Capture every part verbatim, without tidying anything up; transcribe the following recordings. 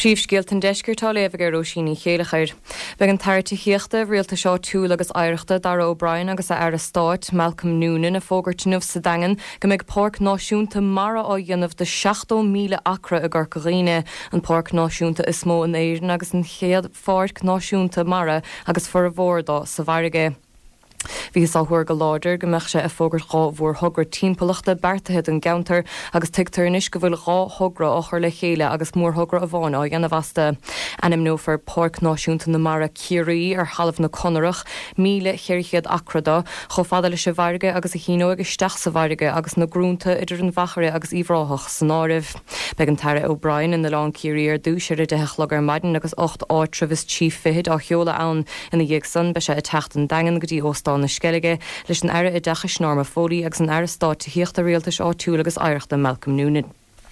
Príomhscéalt an deisceirtá léamh gur Róisíní chéalachair. Bheadh an tairtí thíochta rialta seo túil agus áireachta Dara O'Brien agus a Ara Stáit, Malcolm Noonan a fógartinmh sa dagan go mbeidh páirc náisiúnta mara á dhéanamh de seachtó míle acra a gur Garghine. An páirc náisiúnta is mó an éireann agus an chéad páirc náisiúnta mara agus for a bhórdá sa Bharige. Bhís á thuair go láidir go mbeadh sé a fógart gá bhór thugra timpeallachta beartaithe an geantar agus tuigtear inis go bhfuil gá thugra á chuir le chéile agus mór thugra a bháin á dhéanamh asta. Anim nó for páirc náisiúnta na mara Ciarí ar chalamh na Conarach míle chéirchéad acrada cho fada le sa Bharige agus a híó agus isteach sa Bharige agus na grúnta idir an bhachare agus íomhráthach san áibh. Beidh an Tara O'Brien in na lán Ciarí ar dúis ar de heachlag maidin agus ocht áitrah is tí fihid á cheola ann ina dhéag san be sé a techt an dagan go dtí óstá na skeige leis an aire i d decha snáma fólí agus an aire stáit híocht a réaltas á túil agus áireachta Malcolm Noonan.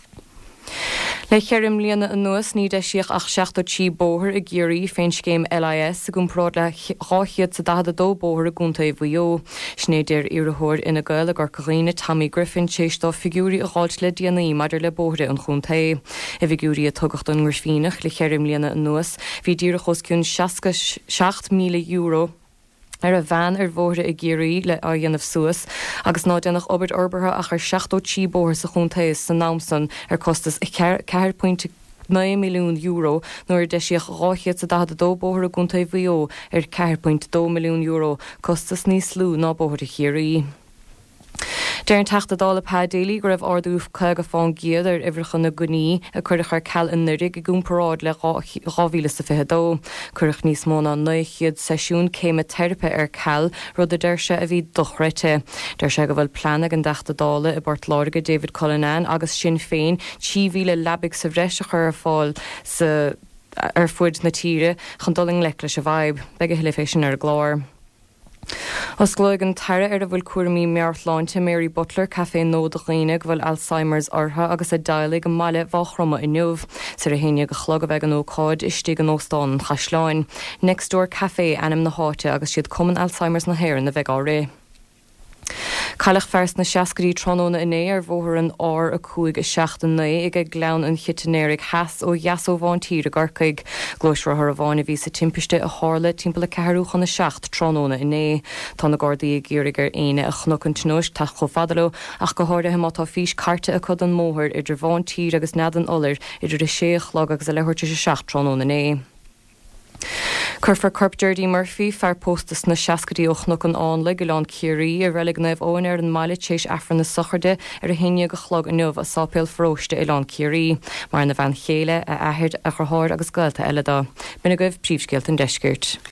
Le chéirim líana an nuas ní de siach ach seachtó tí bóthir i ggéirí féin scéim L I S a gún pród le ráchiad sa dada dó bóthir a gúnta i bhuió. Snéidir iarthóir ina gail a gur Carine Tammy Griffin séistá figúrí a gáilt le D N I maidir le bóthir an chunta. I figúrí a tugacht an ngurfínach le chéirim líana an nuas, hí díra chosciún seacht míle euro ar a bhean ar bhóre i ggéirí le á dhéanamh suas, agus ná dénach obair orbartha a chuir seachtó tí bóthir sa chuntaí san námsan ar costas ceithre pointe nine milliún euro nuair de siach ráchiad sa dada dó bóthir a gúnta i bhuió ar ceithre pointe two milliún euro costas níos slú ná bóthir i Chiarí. Deir an teachta dála pádéalaí go raibh ardúh chuig a fáin giad ar ibhrechan na Guní a chuirich ar ceall in nurig i gúmparáid le rámhíle sa fithedó. Chuirich níos mó ná nuchiad seisiún céime teirpe ar ceall rud a deirse a bhí dochreite. Deir sé go bhfuil planag an teachta dála i bort láirge David Cullinan agus sin féin tí mhíle labig sa bhreise chur ar fáil sa ar fuid na tíre chun doling le leis a bhaib, beag a hiliféisisin ar glár. Os glóig an taire ar a bhfuil cuairmí meartláinte Mary Butler Café Nó do Ghaoine go bhfuil Alzheimer's ortha agus a daigh go maiile bháchrama in nuamh sa a héine go chlog a bheith an ócáid istí an óstán chaisleáin. Next Door Café anam na háte agus siad cuman Alzheimer's na hhéir na bheith á ré. Cailach fers na seacarí tróna iné ar bhóthir an ár a chuig a seachtain na ag ag gleann an chitanéirigh heas ó Yasso bháin tír a garcaig. Glóisrathar a bháin a bhí sa timpiste a hála timpeall a ceithreúchan na seacht tróna iné. Tá na Gardaí ggéirigh ar aine a chnocan tnúis tá cho fadaló ach go háirthe mátá fís carte a chud an móthir idir bháin tír agus nead an olir idir a séach lag agus a lehirte sa seacht tróna iné. Curfar Corp Jerdí Murphy fear postas na seacarí ochnach an anla go leán Ciarí a relig naibh óin ar an maiile tééis affran na socharde ar a héine go chlog a nuamh a sápéil fróiste i leán Ciarí, mar na bhean chéile a ahead a churthir agus gailta eile dá. Bina goibh príomhscéalt an deiscirt.